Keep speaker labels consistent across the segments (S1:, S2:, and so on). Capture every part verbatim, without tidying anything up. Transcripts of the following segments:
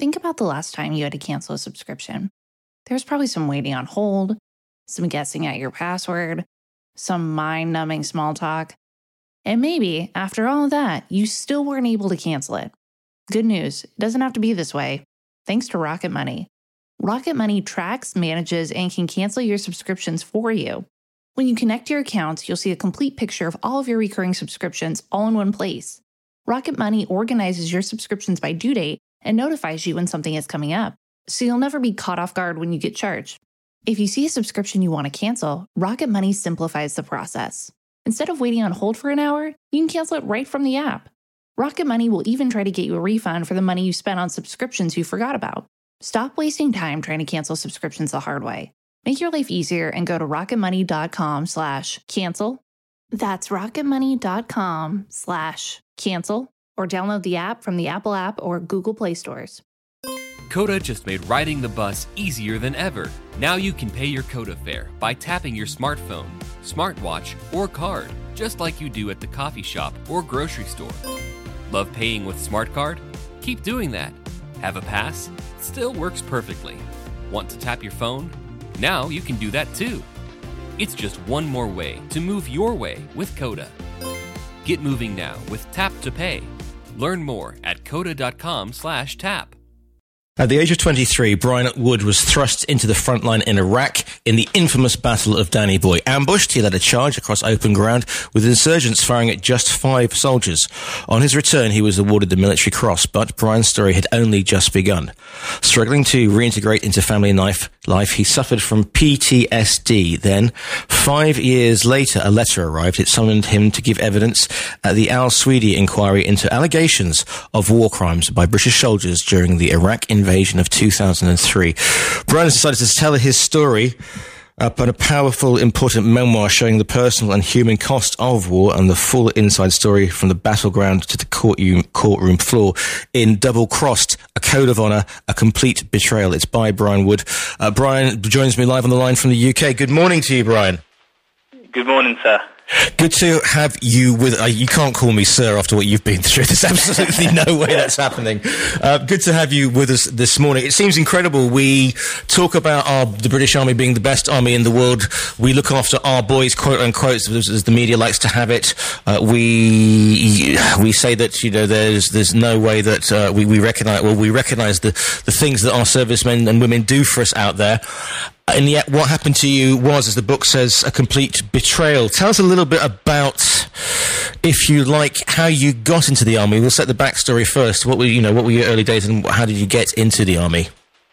S1: Think about the last time you had to cancel a subscription. There was probably some waiting on hold, some guessing at your password, some mind-numbing small talk. And maybe, after all of that, you still weren't able to cancel it. Good news, it doesn't have to be this way. Thanks to Rocket Money. Rocket Money tracks, manages, and can cancel your subscriptions for you. When you connect your accounts, you'll see a complete picture of all of your recurring subscriptions all in one place. Rocket Money organizes your subscriptions by due date and notifies you when something is coming up, so you'll never be caught off guard when you get charged. If you see a subscription you want to cancel, Rocket Money simplifies the process. Instead of waiting on hold for an hour, you can cancel it right from the app. Rocket Money will even try to get you a refund for the money you spent on subscriptions you forgot about. Stop wasting time trying to cancel subscriptions the hard way. Make your life easier and go to rocketmoney.com slash cancel. That's rocketmoney.com slash cancel, or download the app from the Apple app or Google Play stores.
S2: Coda just made riding the bus easier than ever. Now you can pay your Coda fare by tapping your smartphone, smartwatch, or card, just like you do at the coffee shop or grocery store. Love paying with SmartCard? Keep doing that. Have a pass? Still works perfectly. Want to tap your phone? Now you can do that too. It's just one more way to move your way with Coda. Get moving now with Tap to Pay. Learn more at coda.com slash tap.
S3: At the age of twenty-three, Brian Wood was thrust into the front line in Iraq in the infamous Battle of Danny Boy. Ambushed, he led a charge across open ground with insurgents firing at just five soldiers. On his return, he was awarded the Military Cross, but Brian's story had only just begun. Struggling to reintegrate into family life, life, he suffered from P T S D. Then, five years later, a letter arrived. It summoned him to give evidence at the Al Swedi inquiry into allegations of war crimes by British soldiers during the Iraq invasion. invasion of two thousand three. Brian has decided to tell his story about a powerful, important memoir showing the personal and human cost of war and the full inside story from the battleground to the courtroom, courtroom floor in Double Crossed, a Code of Honour, a Complete Betrayal. It's by Brian Wood. Uh, Brian joins me live on the line from the U K. Good morning to you, Brian.
S4: Good morning, sir.
S3: Good to have you with... Uh, you can't call me sir after what you've been through. There's absolutely no way that's happening. Uh, good to have you with us this morning. It seems incredible. We talk about our, the British Army being the best army in the world. We look after our boys, quote unquote, as, as the media likes to have it. Uh, we we say that, you know, there's there's no way that uh, we, we recognise... Well, we recognise the, the things that our servicemen and women do for us out there. And yet what happened to you was, as the book says, a complete betrayal. Tell us a little bit about, if you like, how you got into the army. We'll set the backstory first. What were, you know, what were your early days and how did you get into the army?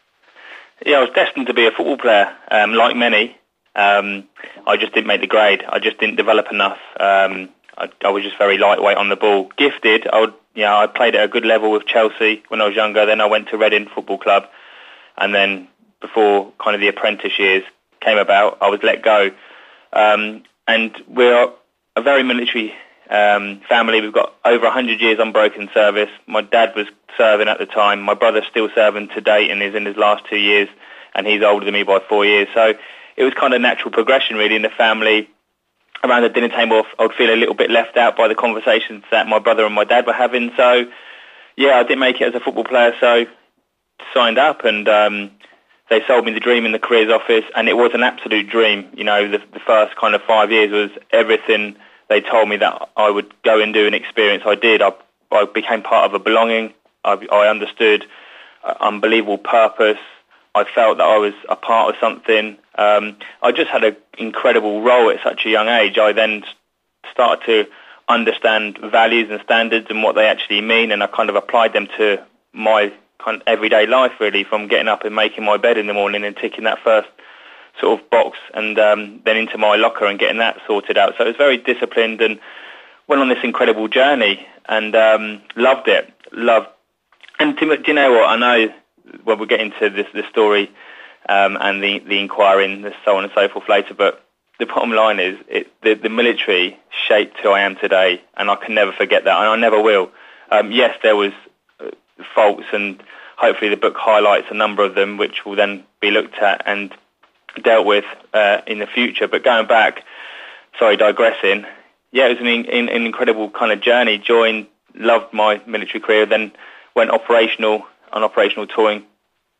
S4: Yeah, I was destined to be a football player, um, like many. Um, I just didn't make the grade. I just didn't develop enough. Um, I, I was just very lightweight on the ball. Gifted. I would, you know, I played at a good level with Chelsea when I was younger. Then I went to Reading Football Club, and then before kind of the apprentice years came about, I was let go. Um, and we're a very military um, family. We've got over one hundred years unbroken service. My dad was serving at the time. My brother's still serving to date and is in his last two years, and he's older than me by four years. So it was kind of natural progression, really, in the family. Around the dinner table, I would feel a little bit left out by the conversations that my brother and my dad were having. So, yeah, I didn't make it as a football player, so signed up, and um, they sold me the dream in the careers office, and it was an absolute dream. You know, the, the first kind of five years was everything they told me that I would go and do and experience. I did. I, I became part of a belonging. I, I understood uh, unbelievable purpose. I felt that I was a part of something. Um, I just had an incredible role at such a young age. I then started to understand values and standards and what they actually mean, and I kind of applied them to my kind of everyday life, really, from getting up and making my bed in the morning and ticking that first sort of box, and um, then into my locker and getting that sorted out. So it was very disciplined and went on this incredible journey, and um, loved it. Loved. And do you know what? I know when we'll get into this, this story um, and the, the inquiry and so on and so forth later, but the bottom line is it, the, the military shaped who I am today, and I can never forget that, and I never will. Um, yes, there was faults, and hopefully the book highlights a number of them, which will then be looked at and dealt with uh, in the future. But going back, sorry, digressing, yeah, it was an, in, an incredible kind of journey. Joined, loved my military career, then went operational on operational tour in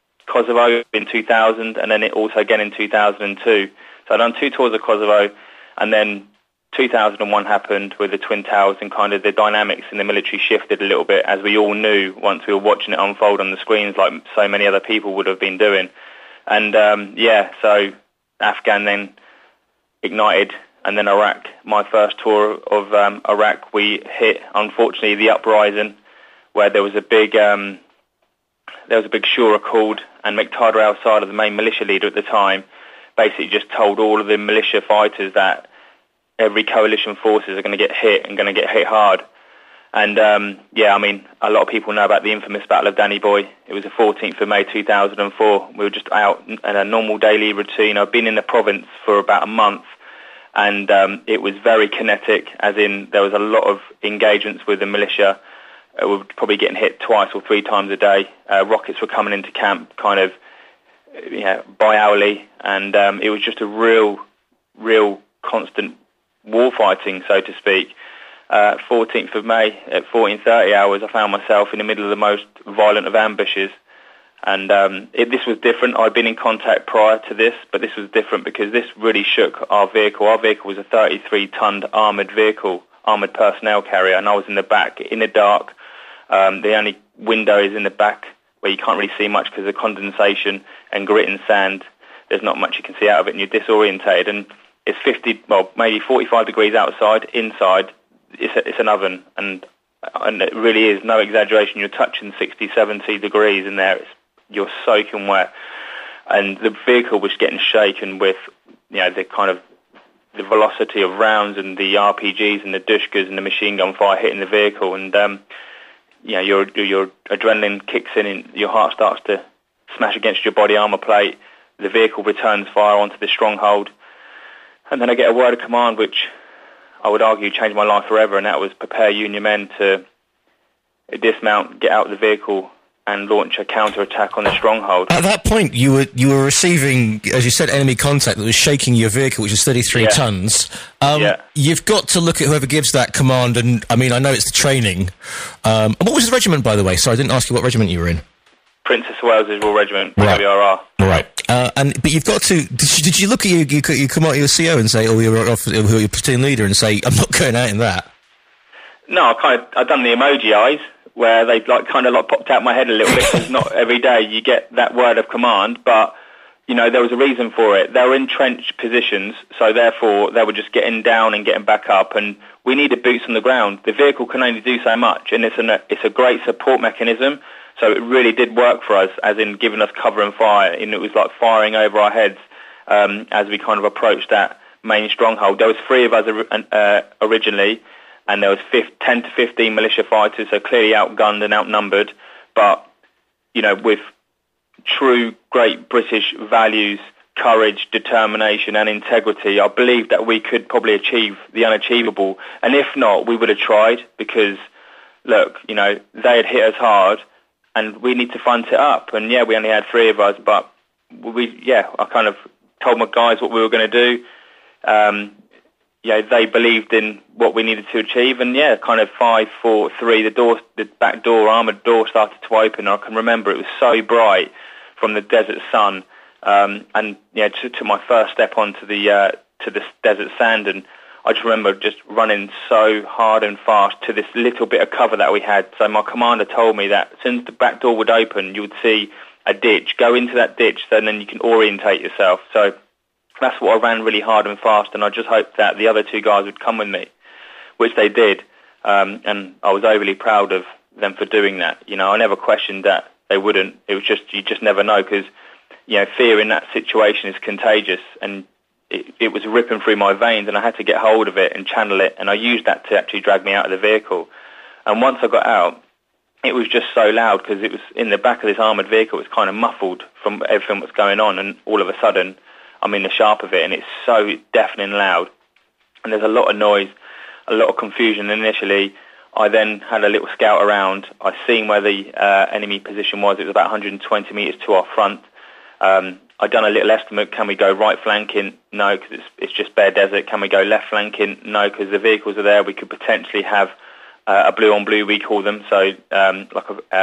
S4: Kosovo in two thousand, and then it also again in two thousand two. So I'd done two tours of Kosovo, and then two thousand one happened with the Twin Towers, and kind of the dynamics in the military shifted a little bit, as we all knew once we were watching it unfold on the screens, like so many other people would have been doing. And um, yeah, so Afghan then ignited, and then Iraq. My first tour of um, Iraq, we hit, unfortunately, the uprising, where there was a big um, there was a big shura called, and Muqtada al-Sadr, the main militia leader at the time, basically just told all of the militia fighters that every coalition forces are going to get hit and going to get hit hard. And um, yeah, I mean, a lot of people know about the infamous Battle of Danny Boy. It was the fourteenth of May two thousand four. We were just out in a normal daily routine. I've been in the province for about a month, and um, it was very kinetic, as in there was a lot of engagements with the militia. Uh, we were probably getting hit twice or three times a day. Uh, rockets were coming into camp kind of you know, bi-hourly, and um, it was just a real, real constant war fighting, so to speak. Uh, fourteenth of May at fourteen thirty hours, I found myself in the middle of the most violent of ambushes. And um, it, this was different. I'd been in contact prior to this, but this was different because this really shook our vehicle. Our vehicle was a thirty-three ton armoured vehicle, armoured personnel carrier, and I was in the back, in the dark. Um, the only window is in the back, where you can't really see much because of condensation and grit and sand. There's not much you can see out of it, and you're disorientated. And it's fifty, well, maybe forty-five degrees outside. Inside, it's, a, it's an oven, and and it really is no exaggeration. You're touching sixty, seventy degrees in there. It's, you're soaking wet, and the vehicle was getting shaken with, you know, the kind of the velocity of rounds and the R P Gs and the Dushkas and the machine gun fire hitting the vehicle, and um, you know, your your adrenaline kicks in, and your heart starts to smash against your body armor plate. The vehicle returns fire onto the stronghold, and then I get a word of command, which I would argue changed my life forever, and that was prepare you and your men to dismount, get out of the vehicle, and launch a counter-attack on the stronghold.
S3: At that point, you were you were receiving, as you said, enemy contact that was shaking your vehicle, which is thirty-three
S4: yeah.
S3: tons. Um,
S4: yeah.
S3: You've got to look at whoever gives that command, and, I mean, I know it's the training. Um, what was the regiment, by the way? Sorry, I didn't ask you what regiment you were in.
S4: Princess of Wales' Royal Regiment,
S3: right.
S4: W R R.
S3: Right. Uh, and but you've got to. Did you, did you look at your you, you come out your C O and say, or your, your, your platoon leader, and say, I'm not going out in that?
S4: No, I kind of I've done the emoji eyes, where they've like kind of like popped out my head a little bit, because not every day you get that word of command, but you know there was a reason for it. They were entrenched positions, so therefore they were just getting down and getting back up, and we needed boots on the ground. The vehicle can only do so much, and it's an it's a great support mechanism. So it really did work for us, as in giving us cover and fire, and it was like firing over our heads um, as we kind of approached that main stronghold. There was three of us uh, originally, and there was ten to fifteen militia fighters, so clearly outgunned and outnumbered. But, you know, with true great British values, courage, determination and integrity, I believe that we could probably achieve the unachievable. And if not, we would have tried, because, look, you know, they had hit us hard, and we need to front it up. And yeah, we only had three of us, but we, yeah, I kind of told my guys what we were going to do. Um, yeah, they believed in what we needed to achieve, and yeah, kind of five, four, three. The door, the back door, armoured door, started to open. I can remember it was so bright from the desert sun, um, and yeah, to, to my first step onto the uh, to the desert sand, and I just remember just running so hard and fast to this little bit of cover that we had. So my commander told me that as soon as the back door would open, you would see a ditch. Go into that ditch, so then you can orientate yourself. So that's what I ran really hard and fast, and I just hoped that the other two guys would come with me, which they did. Um, and I was overly proud of them for doing that. You know, I never questioned that they wouldn't. It was just, you just never know, because, you know, fear in that situation is contagious, and It, it was ripping through my veins, and I had to get hold of it and channel it, and I used that to actually drag me out of the vehicle. And once I got out, it was just so loud, because it was in the back of this armoured vehicle. It was kind of muffled from everything that's going on, and all of a sudden I'm in the sharp of it, and it's so deafening loud, and there's a lot of noise, a lot of confusion initially. I then had a little scout around. I seen where the uh, enemy position was. It was about one hundred twenty metres to our front. Um, I'd done a little estimate. Can we go right flanking? No, because it's, it's just bare desert. Can we go left flanking? No, because the vehicles are there. We could potentially have uh, a blue on blue, we call them, so um, like a, uh,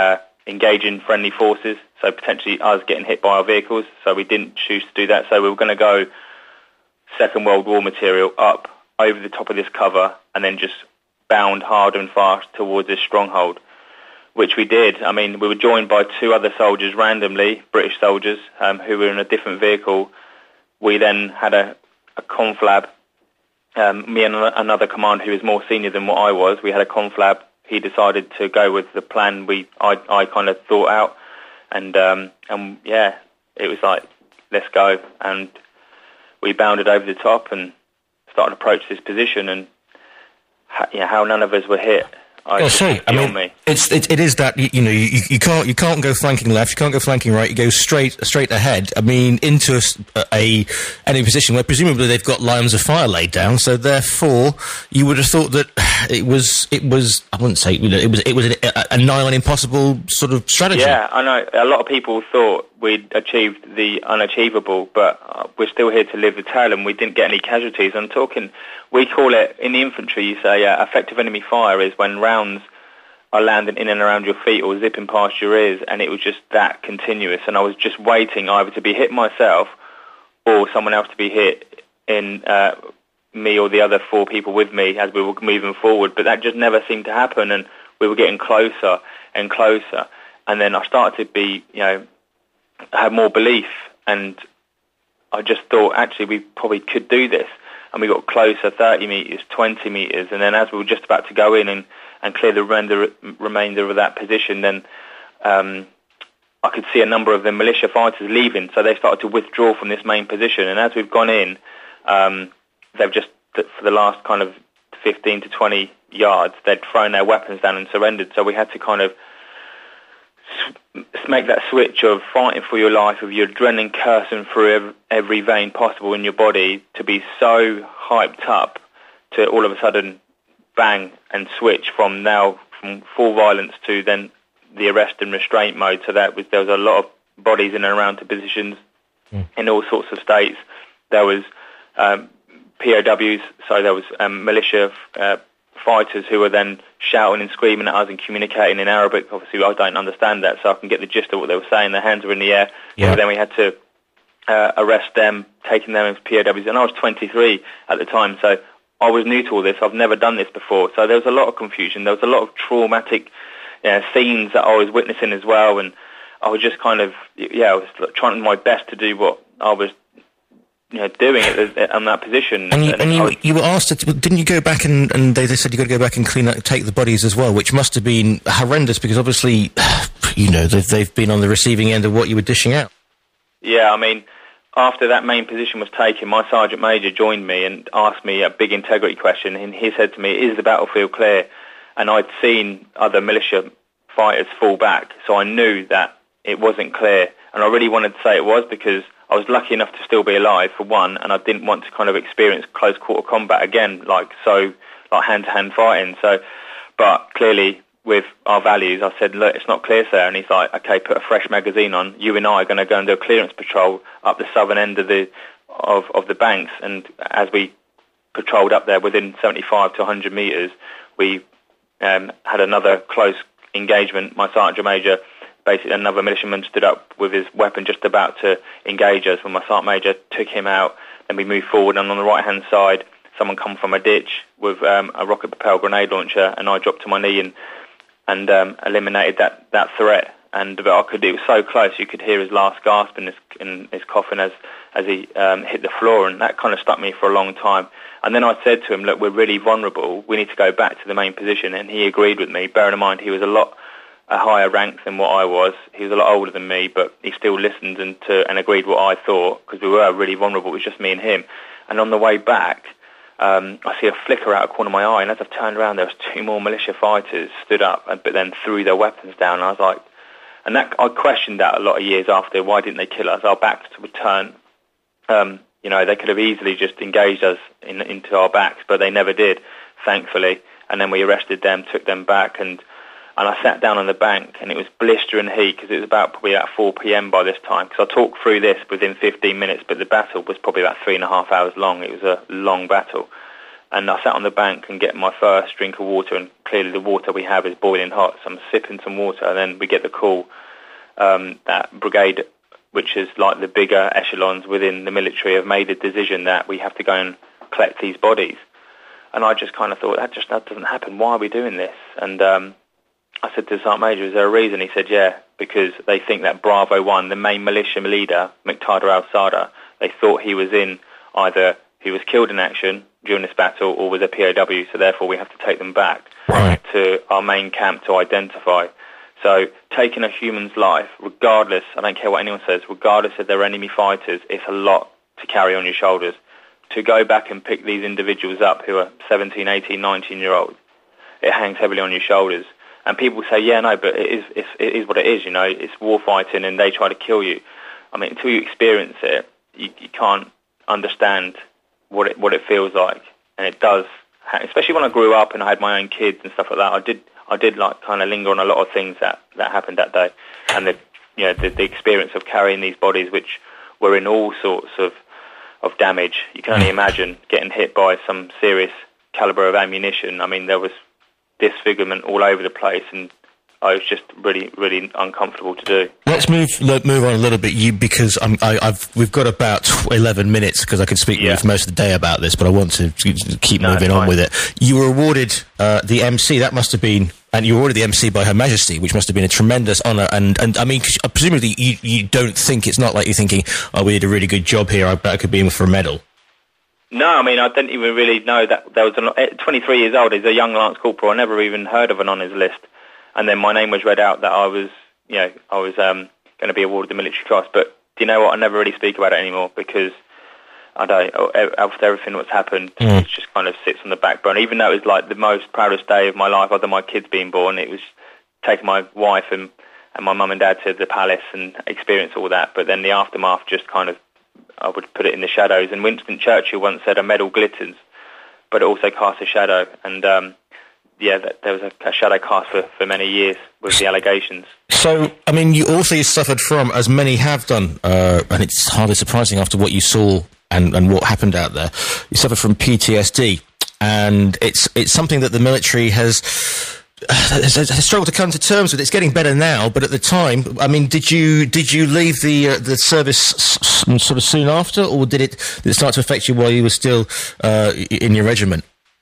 S4: engaging friendly forces, so potentially us getting hit by our vehicles. So we didn't choose to do that. So we were going to go Second World War material up over the top of this cover and then just bound hard and fast towards this stronghold, which we did. I mean, we were joined by two other soldiers randomly, British soldiers, um, who were in a different vehicle. We then had a, a conflab. Um, me and another commander who was more senior than what I was, we had a conflab. He decided to go with the plan we I, I kind of thought out. And, um, and yeah, it was like, let's go. And we bounded over the top and started to approach this position. And ha- yeah, how none of us were hit. I
S3: I'll say, I mean,
S4: me.
S3: it's it, it is that you, you know you, you can't you can't go flanking left, you can't go flanking right, you go straight straight ahead. I mean, into a, a enemy position where presumably they've got lines of fire laid down. So therefore, you would have thought that it was it was I wouldn't say you know, it was it was a, a nigh on impossible sort of strategy.
S4: Yeah, I know. A lot of people thought we'd achieved the unachievable, but uh, we're still here to live the tale, and we didn't get any casualties. I'm talking. We call it, in the infantry, you say uh, effective enemy fire is when rounds are landing in and around your feet or zipping past your ears, and it was just that continuous. And I was just waiting either to be hit myself or someone else to be hit in uh, me or the other four people with me as we were moving forward. But that just never seemed to happen, and we were getting closer and closer. And then I started to be, you know, have more belief, and I just thought, actually, we probably could do this. And we got closer, thirty metres, twenty metres, and then as we were just about to go in and, and clear the render, remainder of that position, then um, I could see a number of the militia fighters leaving, so they started to withdraw from this main position. And as we've gone in, um, they've just, for the last kind of fifteen to twenty yards, they'd thrown their weapons down and surrendered, so we had to kind of make that switch of fighting for your life, of your adrenaline coursing through every vein possible in your body, to be so hyped up to all of a sudden bang and switch from now from full violence to then the arrest and restraint mode. So that was there was a lot of bodies in and around to positions mm. in all sorts of states. There was um, P O Ws, so there was um, militia uh, fighters who were then shouting and screaming at us and communicating in Arabic. Obviously, I don't understand that, so I can get the gist of what they were saying. Their hands were in the air. Yeah. So then we had to uh, arrest them, taking them as P O Ws. And I was twenty-three at the time, so I was new to all this. I've never done this before. So there was a lot of confusion. There was a lot of traumatic uh, scenes that I was witnessing as well. And I was just kind of, yeah, I was trying my best to do what I was you know, doing it in that position.
S3: And you,
S4: and
S3: and you,
S4: was,
S3: you were asked, to, didn't you go back and, and they, they said you got to go back and clean up, take the bodies as well, which must have been horrendous because obviously, you know, they've, they've been on the receiving end of what you were dishing out.
S4: Yeah, I mean, after that main position was taken, my sergeant major joined me and asked me a big integrity question, and he said to me, is the battlefield clear? And I'd seen other militia fighters fall back, so I knew that it wasn't clear. And I really wanted to say it was because I was lucky enough to still be alive, for one, and I didn't want to kind of experience close quarter combat again, like so, like hand-to-hand fighting. So, but clearly, with our values, I said, look, it's not clear, sir. And he's like, okay, put a fresh magazine on. You and I are going to go and do a clearance patrol up the southern end of the of, of the banks. And as we patrolled up there within seventy-five to one hundred metres, we um, had another close engagement. My sergeant major, basically another militiaman, stood up with his weapon just about to engage us when my sergeant major took him out. Then we moved forward, and on the right-hand side, someone come from a ditch with um, a rocket-propelled grenade launcher, and I dropped to my knee and and um, eliminated that, that threat. And but I could, it was so close, you could hear his last gasp and his, in his coughing as, as he um, hit the floor, and that kind of stuck me for a long time. And then I said to him, look, we're really vulnerable, we need to go back to the main position, and he agreed with me, bearing in mind he was a lot a higher rank than what I was. He was a lot older than me, but he still listened and, to, and agreed what I thought, because we were really vulnerable, it was just me and him. And on the way back, Um, I see a flicker out of the corner of my eye, and as I've turned around, there was two more militia fighters stood up, but then threw their weapons down. And I was like, and that I questioned that a lot of years after. Why didn't they kill us? Our backs would turn. Um, you know, they could have easily just engaged us in, into our backs, but they never did, thankfully. And then we arrested them, took them back, and and I sat down on the bank, and it was blistering heat because it was about probably at four p.m. by this time. Because I talked through this within fifteen minutes, but the battle was probably about three and a half hours long. It was a long battle. And I sat on the bank and get my first drink of water, and clearly the water we have is boiling hot. So I'm sipping some water, and then we get the call um, that brigade, which is like the bigger echelons within the military, have made a decision that we have to go and collect these bodies. And I just kind of thought, that just that doesn't happen. Why are we doing this? And um, I said to the Sergeant Major, is there a reason? He said, yeah, because they think that Bravo one, the main militia leader, Muqtada al-Sadr, they thought he was in either he was killed in action during this battle or was a P O W, so therefore we have to take them back
S3: right.
S4: to our main camp to identify. So taking a human's life, regardless, I don't care what anyone says, regardless if they're enemy fighters, it's a lot to carry on your shoulders. To go back and pick these individuals up who are seventeen, eighteen, nineteen-year-olds, it hangs heavily on your shoulders. And people say, yeah, no, but it is, it's, it is what it is, you know, it's war fighting and they try to kill you. I mean, until you experience it, you, you can't understand what it what it feels like. And it does, especially when I grew up and I had my own kids and stuff like that, I did I did like kind of linger on a lot of things that, that happened that day. And the, you know, the, the experience of carrying these bodies, which were in all sorts of, of damage. You can only imagine getting hit by some serious caliber of ammunition. I mean, there was disfigurement all over the place, and I was just really, really uncomfortable to do.
S3: Let's move move on a little bit, you because I'm, I, I've we've got about eleven minutes because I could speak
S4: yeah.
S3: with you most of the day about this, but I want to keep
S4: no,
S3: moving on
S4: fine.
S3: with it. You were awarded uh, the M C. That must have been, and you were awarded the M C by Her Majesty, which must have been a tremendous honour. And and I mean, presumably you you don't think it's not like you're thinking, oh, we did a really good job here. I bet I could be in for a medal.
S4: No, I mean, I didn't even really know that there was a, twenty-three years old. He's a young Lance Corporal. I never even heard of an honours list. And then my name was read out that I was, you know, I was um, going to be awarded the Military Cross. But do you know what? I never really speak about it anymore because I don't. After everything that's happened, mm. it just kind of sits on the back burner. Even though it was like the most proudest day of my life, other than my kids being born, it was taking my wife and and my mum and dad to the palace and experience all that. But then the aftermath just kind of, I would put it in the shadows. And Winston Churchill once said, "A medal glitters, but it also casts a shadow." And um, yeah, there was a, a shadow cast for, for many years with the allegations.
S3: So, I mean, you also suffered from, as many have done, uh, and it's hardly surprising after what you saw and, and what happened out there, you suffered from P T S D, and it's it's something that the military has, uh, has, has struggled to come to terms with. It's getting better now, but at the time, I mean, did you did you leave the uh, the service s- s- sort of soon after, or did it did it start to affect you while you were still uh, in your regiment?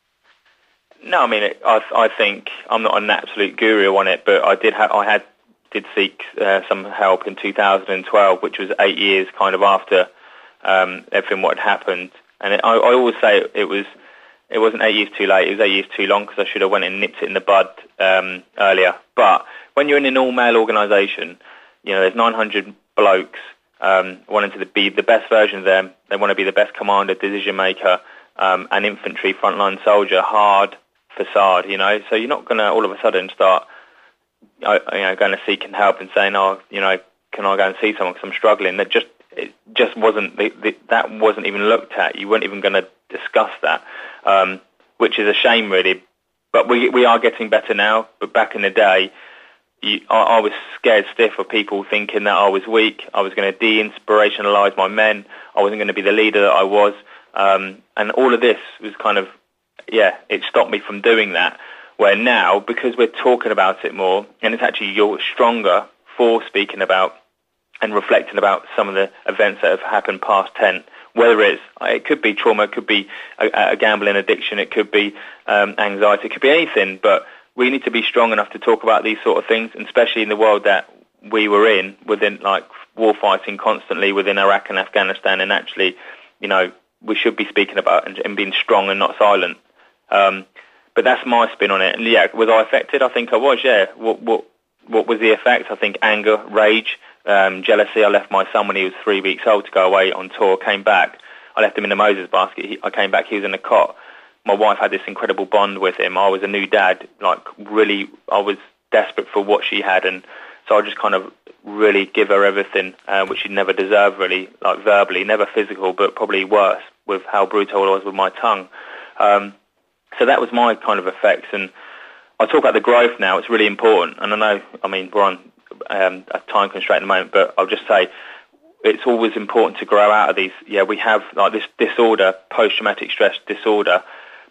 S4: No, I mean, it, I, I think I'm not an absolute guru on it, but I did have, I had did seek uh, some help in two thousand twelve, which was eight years kind of after um, everything what had happened. And it, I, I always say it was it wasn't eight years too late; it was eight years too long because I should have went and nipped it in the bud um, earlier. But when you're in an all-male organisation, you know, there's nine hundred blokes um, wanting to be the best version of them. They want to be the best commander, decision maker, um, an infantry frontline soldier, hard facade, you know, so you're not going to all of a sudden start, you know, going to seek and help and saying, oh, you know, can I go and see someone because I'm struggling? That just, it just wasn't, the, the, that wasn't even looked at. You weren't even going to discuss that, um, which is a shame, really. But we we are getting better now. But back in the day, you, I, I was scared stiff of people thinking that I was weak. I was going to de-inspirationalise my men. I wasn't going to be the leader that I was. Um, and all of this was kind of, yeah, it stopped me from doing that. Where now, because we're talking about it more, and it's actually you're stronger for speaking about and reflecting about some of the events that have happened past ten, whether it's, it could be trauma, it could be a, a gambling addiction, it could be um, anxiety, it could be anything, but we need to be strong enough to talk about these sort of things, and especially in the world that we were in, within like war fighting constantly within Iraq and Afghanistan, and actually, you know, we should be speaking about and, and being strong and not silent. Um, but that's my spin on it. And yeah, was I affected? I think I was, yeah. What what what was the effect? I think anger, rage, um, jealousy. I left my son when he was three weeks old to go away on tour, came back. I left him in the Moses basket. He, I came back, he was in a cot. My wife had this incredible bond with him. I was a new dad, like really, I was desperate for what she had. And so I just kind of really give her everything, uh, which she'd never deserved really, like verbally, never physical, but probably worse with how brutal I was with my tongue. Um, So that was my kind of effects, and I talk about the growth now. It's really important, and I know, I mean, we're on um, a time constraint at the moment, but I'll just say it's always important to grow out of these. Yeah, we have like this disorder, post-traumatic stress disorder,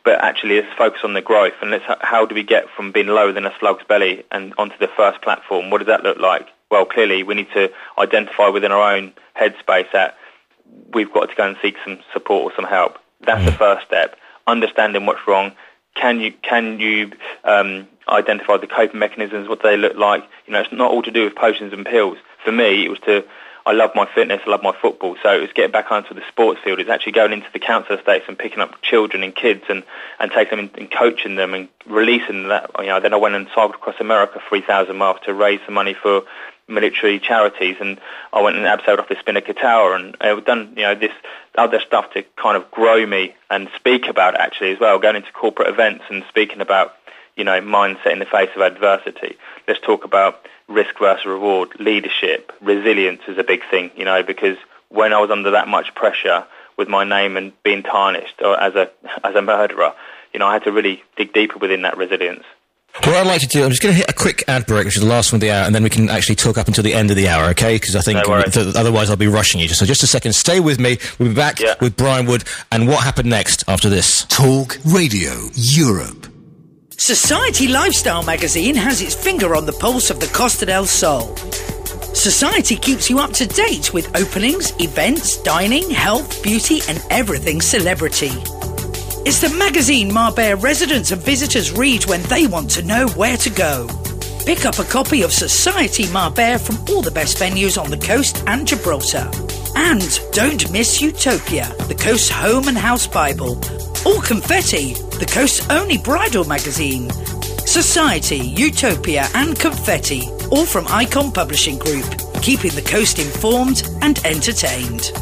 S4: but actually let's focus on the growth, and let's how do we get from being lower than a slug's belly and onto the first platform? What does that look like? Well, clearly we need to identify within our own headspace that we've got to go and seek some support or some help. That's mm. the first step. Understanding what's wrong. Can you can you um, identify the coping mechanisms? What they look like? You know, it's not all to do with potions and pills. For me, it was to. I love my fitness. I love my football. So it was getting back onto the sports field. It's actually going into the council estates and picking up children and kids and, and taking them and coaching them and releasing that. You know, then I went and cycled across America three thousand miles to raise some money for military charities, and I went and abseiled off the Spinnaker Tower, and I've done, you know, this other stuff to kind of grow me and speak about it actually as well, going into corporate events and speaking about, you know, mindset in the face of adversity. Let's talk about risk versus reward, leadership, resilience is a big thing, you know, because when I was under that much pressure with my name and being tarnished or as a as a murderer, you know, I had to really dig deeper within that resilience.
S3: What I'd like to do, I'm just going to hit a quick ad break, which is the last one of the hour, and then we can actually talk up until the end of the hour, okay? Because I think
S4: no
S3: th- otherwise I'll be rushing you. So just a second, stay with me. We'll be back yeah. with Brian Wood and what happened next after this.
S5: Talk Radio Europe.
S6: Society Lifestyle magazine has its finger on the pulse of the Costa del Sol. Society keeps you up to date with openings, events, dining, health, beauty and everything celebrity. It's the magazine Marbella residents and visitors read when they want to know where to go. Pick up a copy of Society Marbella from all the best venues on the coast and Gibraltar. And don't miss Utopia, the coast's home and house Bible. Or Confetti, the coast's only bridal magazine. Society, Utopia and Confetti, all from Icon Publishing Group, keeping the coast informed and entertained.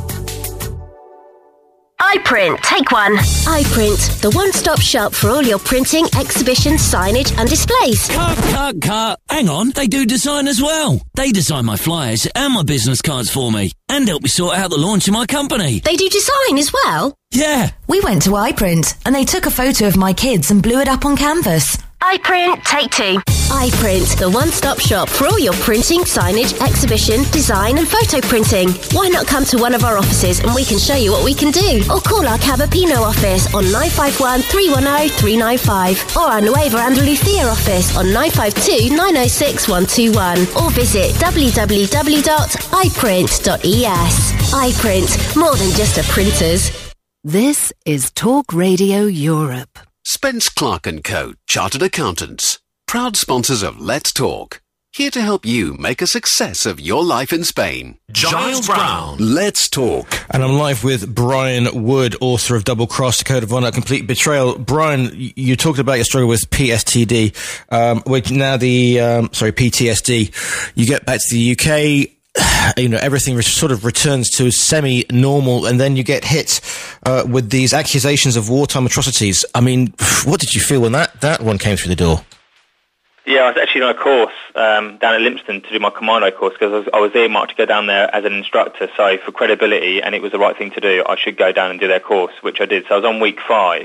S7: iPrint, take one. iPrint, the one-stop shop for all your printing, exhibitions, signage and displays.
S8: Cut, cut, cut. Hang on, they do design as well. They design my flyers and my business cards for me and help me sort out the launch of my company.
S7: They do design as well?
S8: Yeah.
S9: We went to iPrint and they took a photo of my kids and blew it up on canvas.
S7: iPrint, take two. iPrint, the one-stop shop for all your printing, signage, exhibition, design and photo printing. Why not come to one of our offices and we can show you what we can do? Or call our Cabapino office on nine five one, three one zero, three nine five or our Nueva Andalucía office on nine five two, nine zero six, one two one or visit w w w dot i print dot e s. iPrint, more than just a printers.
S10: This is Talk Radio Europe.
S5: Spence Clark and Co, Chartered Accountants, proud sponsors of Let's Talk. Here to help you make a success of your life in Spain.
S11: Giles Brown.
S5: Let's Talk.
S3: And I'm live with Brian Wood, author of Double Cross, The Code of Honor, Complete Betrayal. Brian, you talked about your struggle with P S T D, um, which now the, um, sorry, P T S D. You get back to the U K, you know, everything re- sort of returns to semi-normal, and then you get hit uh, with these accusations of wartime atrocities. I mean, what did you feel when that, that one came through the door?
S4: Yeah, I was actually on a course um, down at Lympstone to do my commando course because I was, I was earmarked to go down there as an instructor, so for credibility, and it was the right thing to do, I should go down and do their course, which I did. So I was on week five,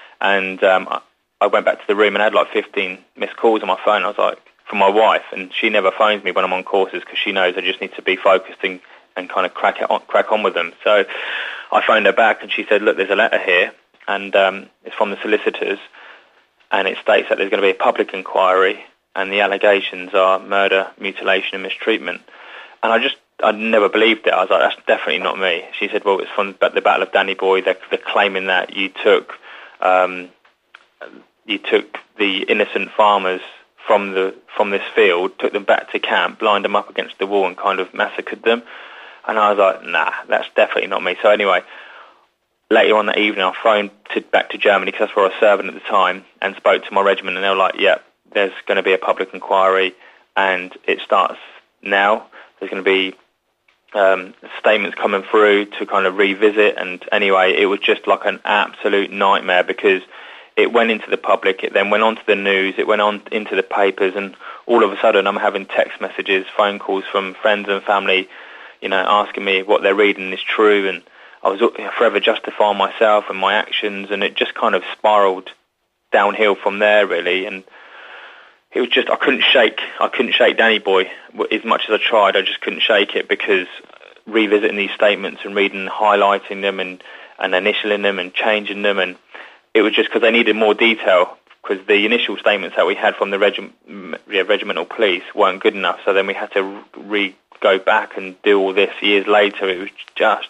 S4: and um, I, I went back to the room and had like fifteen missed calls on my phone. I was like, from my wife, and she never phones me when I'm on courses because she knows I just need to be focused and, and kind of crack it on, crack on with them. So I phoned her back and she said, look, there's a letter here, and um, it's from the solicitors, and it states that there's going to be a public inquiry and the allegations are murder, mutilation and mistreatment. And I just, I never believed it. I was like, that's definitely not me. She said, well, it's from the Battle of Danny Boy. They're, they're claiming that you took, um, you took the innocent farmers from the from this field, took them back to camp, lined them up against the wall and kind of massacred them. And I was like, nah, that's definitely not me. So anyway, later on that evening, I phoned to, back to Germany because that's where I was serving at the time, and spoke to my regiment, and they were like, yeah, there's going to be a public inquiry and it starts now. There's going to be um, statements coming through to kind of revisit. And anyway, it was just like an absolute nightmare because it went into the public, it then went on to the news, it went on into the papers, and all of a sudden I'm having text messages, phone calls from friends and family, you know, asking me what they're reading is true, and I was forever justifying myself and my actions, and it just kind of spiraled downhill from there, really. And it was just, I couldn't shake, I couldn't shake Danny Boy. As much as I tried, I just couldn't shake it, because revisiting these statements and reading, highlighting them and, and initialing them and changing them, and it was just because they needed more detail, because the initial statements that we had from the regi- yeah, regimental police weren't good enough. So then we had to re go back and do all this years later. It was just,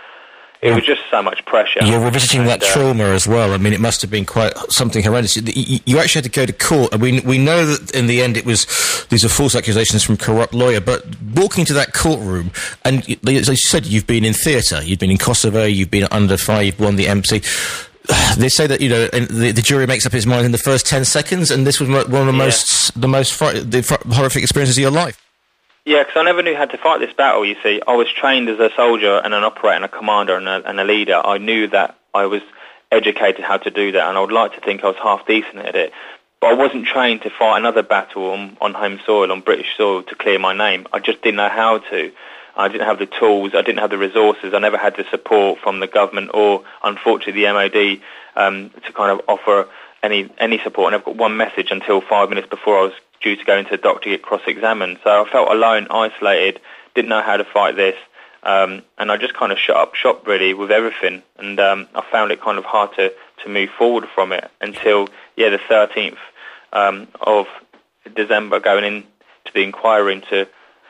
S4: it yeah. was just so much pressure.
S3: You're revisiting and, that uh, trauma as well. I mean, it must have been quite something horrendous. You, you actually had to go to court, and we we know that in the end it was these are false accusations from a corrupt lawyer. But walking to that courtroom, and as you said, you've been in theatre, you've been in Kosovo, you've been under fire, you've won the M C. They say that, you know, the, the jury makes up its mind in the first ten seconds, and this was one of the yeah. most the most fright, the fr- horrific experiences of your life.
S4: Yeah, because I never knew how to fight this battle, you see. I was trained as a soldier and an operator and a commander and a, and a leader. I knew that I was educated how to do that, and I would like to think I was half decent at it. But I wasn't trained to fight another battle on, on home soil, on British soil, to clear my name. I just didn't know how to. I didn't have the tools, I didn't have the resources, I never had the support from the government or, unfortunately, the M O D um, to kind of offer any any support. I never got one message until five minutes before I was due to go into the dock to get cross-examined. So I felt alone, isolated, didn't know how to fight this, um, and I just kind of shut up shop, really, with everything. And um, I found it kind of hard to, to move forward from it until, yeah, the thirteenth um, of December, going in to the inquiry to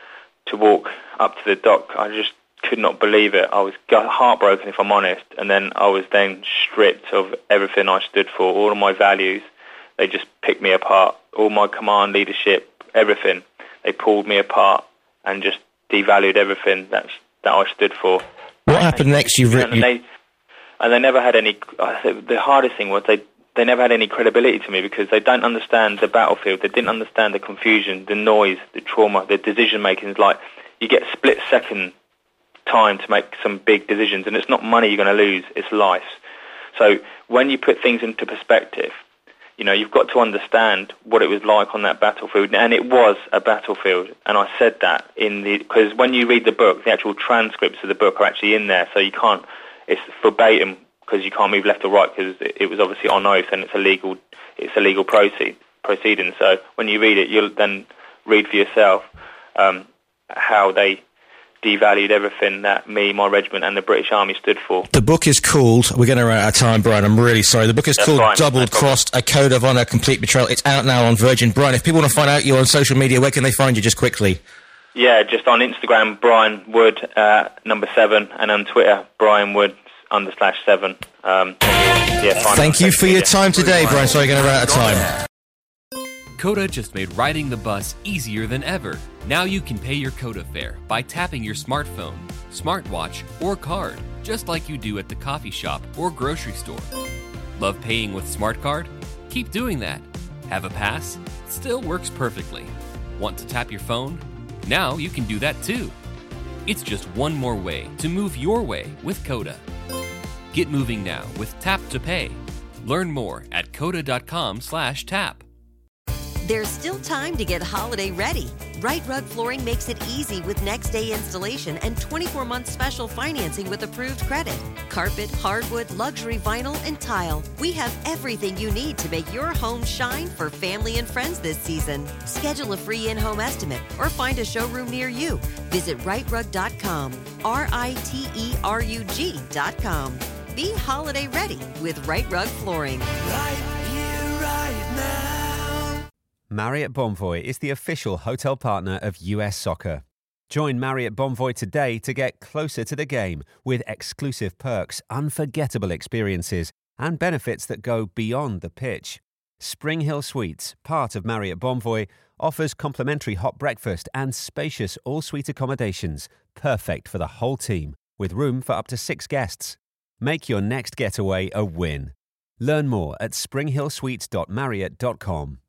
S4: to walk up to the dock. I just could not believe it. I was heartbroken, if I'm honest, and then I was then stripped of everything I stood for, all of my values. They just picked me apart, all my command, leadership, everything. They pulled me apart and just devalued everything that's, that I stood for.
S3: What happened next? You've written...
S4: And they, and they never had any... The hardest thing was they, they never had any credibility to me, because they don't understand the battlefield. They didn't understand the confusion, the noise, the trauma, the decision-making. It's like you get split-second time to make some big decisions, and it's not money you're going to lose, it's life. So when you put things into perspective, you know, you've got to understand what it was like on that battlefield, and it was a battlefield, and I said that in the, because when you read the book, the actual transcripts of the book are actually in there, so you can't, it's verbatim, because you can't move left or right, because it, it was obviously on oath, and it's a legal, it's a legal proceed, proceeding, so when you read it, you'll then read for yourself um, how they devalued everything that me, my regiment, and the British Army stood for.
S3: The book is called, we're going to run out of time, Brian, I'm really sorry. The book is That's called fine. Double Crossed, A Code of Honour, Complete Betrayal. It's out now on Virgin. Brian, if people want to find out you on social media, where can they find you, just quickly?
S4: Yeah, just on Instagram, Brian Wood, uh, number seven, and on Twitter, Brian Wood, under slash seven. Um, yeah,
S3: Thank you for your time today, Brian. Sorry, we're going to run out of time.
S2: Coda just made riding the bus easier than ever. Now you can pay your Coda fare by tapping your smartphone, smartwatch, or card, just like you do at the coffee shop or grocery store. Love paying with SmartCard? Keep doing that. Have a pass? Still works perfectly. Want to tap your phone? Now you can do that too. It's just one more way to move your way with Coda. Get moving now with Tap to Pay. Learn more at coda.com slash tap.
S11: There's still time to get holiday ready. Right Rug Flooring makes it easy with next day installation and twenty-four month special financing with approved credit. Carpet, hardwood, luxury vinyl, and tile. We have everything you need to make your home shine for family and friends this season. Schedule a free in-home estimate or find a showroom near you. Visit right rug dot com, R I T E R U G dot com. Be holiday ready with Right Rug Flooring.
S12: Right here, right now. Marriott Bonvoy is the official hotel partner of U S Soccer. Join Marriott Bonvoy today to get closer to the game with exclusive perks, unforgettable experiences, and benefits that go beyond the pitch. Spring Hill Suites, part of Marriott Bonvoy, offers complimentary hot breakfast and spacious all-suite accommodations, perfect for the whole team, with room for up to six guests. Make your next getaway a win. Learn more at spring hill suites dot marriott dot com.